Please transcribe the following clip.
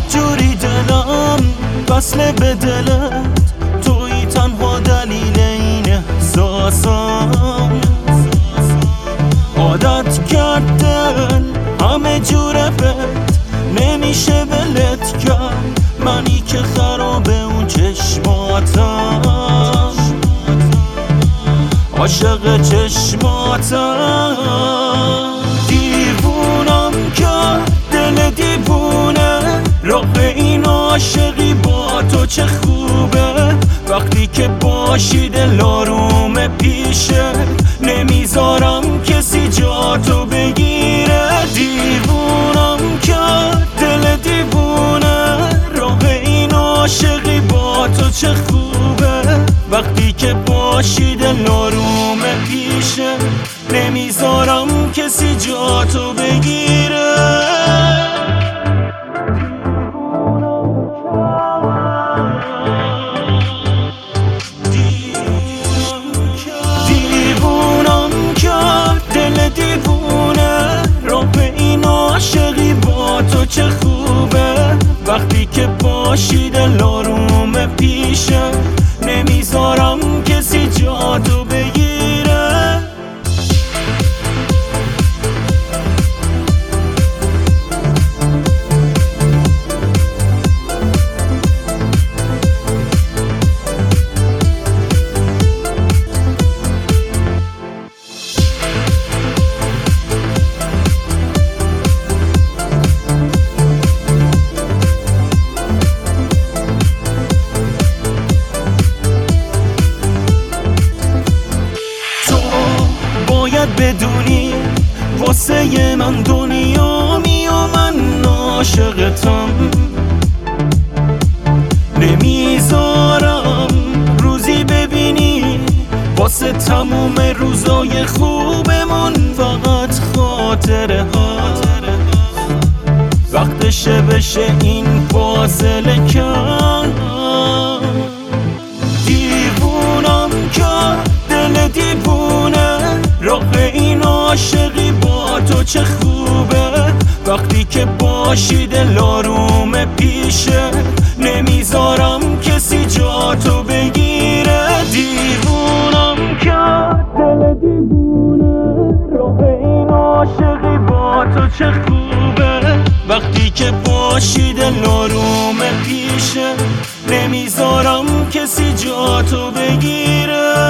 جوری دلم وصله به دلت، توی تنها دلیل این احساسم. عادت کردن همه جوره بهت، نمیشه ولت کرد، منی که خراب اون چشماتم، عاشق چشماتم. دیوونم کرد دل دیوونه، راه این عاشقی با تو چه خوبه، وقتی که باشی دل آرومه پیشه، نمیذارم کسی جا تو بگیره. دیوونم کرد دل دیوونه، راه این عاشقی با تو چه خوبه، وقتی که باشی دل آرومه پیشه، نمیذارم کسی جا تو بگیره. دیوونم کرد دل دیوونه، راه این عاشقی با تو چه خوبه، وقتی که باشی دل آرومه پیشه، نمیذارم کسی جا تو بگیره. باید بدونی واسه من دنیامی و من عاشقتم، نمیذارم روزی ببینی واسه تموم روزای خوبمون فقط خاطره ها. وقتشه بشه این فاصله کن. دیوونم کرد دل دیوونه، راه این عاشقی با تو چه خوبه، وقتی که باشی دل آرومه پیشه، نمیذارم کسی جا تو بگیره. دیوونم کرد دل دیوونه، راه این عاشقی با تو چه خوبه، وقتی که باشی دل آرومه پیشه، نمیذارم کسی جا تو بگیره.